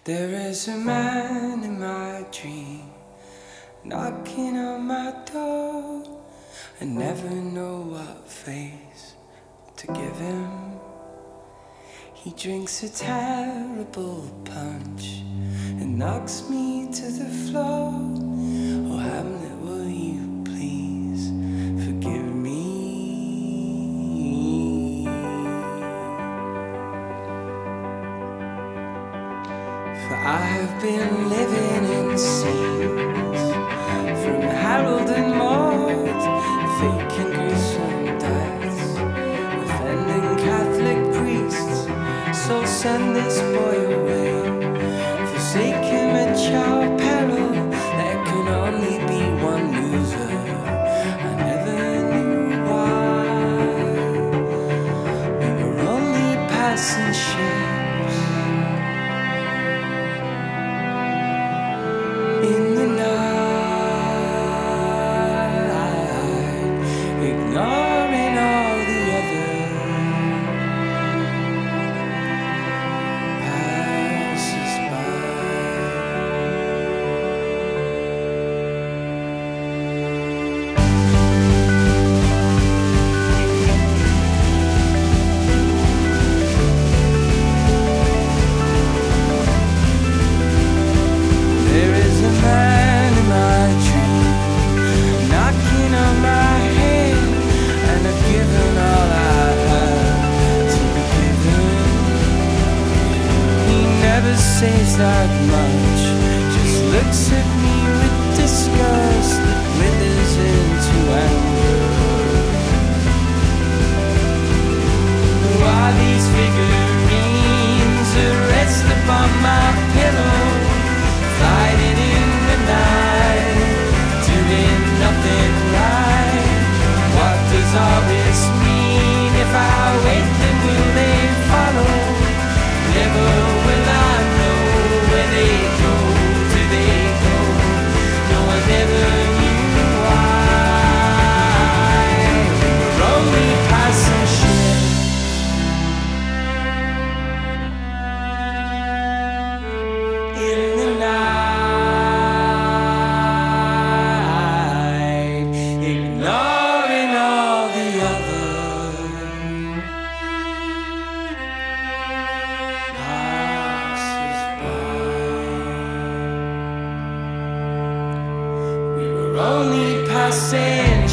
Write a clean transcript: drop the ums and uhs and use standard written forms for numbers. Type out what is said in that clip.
There is a man in my dream knocking on my door. I never know what face to give him. He drinks a terrible punch and knocks me to the floor. Oh Hamlet, will you please forgive me? For I have been living in scenes from Harold and Maude, fake and gruesome deaths, offending Catholic priests. So send this boy away, forsake him at your peril. There can only be one loser. I never knew why. We were only passing ships in the night, ignoring all the other passers-by. There is a man in my dream knocking on my head, and I've given all I have to give him. He never says that much, just looks at me with disgust that withers into anger. Who are these figurines that rest upon my pillow, fighting in the night, doing nothing right? What does all this mean? If I wait, then will they follow? Never will I know where they go. Do they go? No, I never knew why. We're only passing ships in the night, ignoring all the other passers-by. We were only passing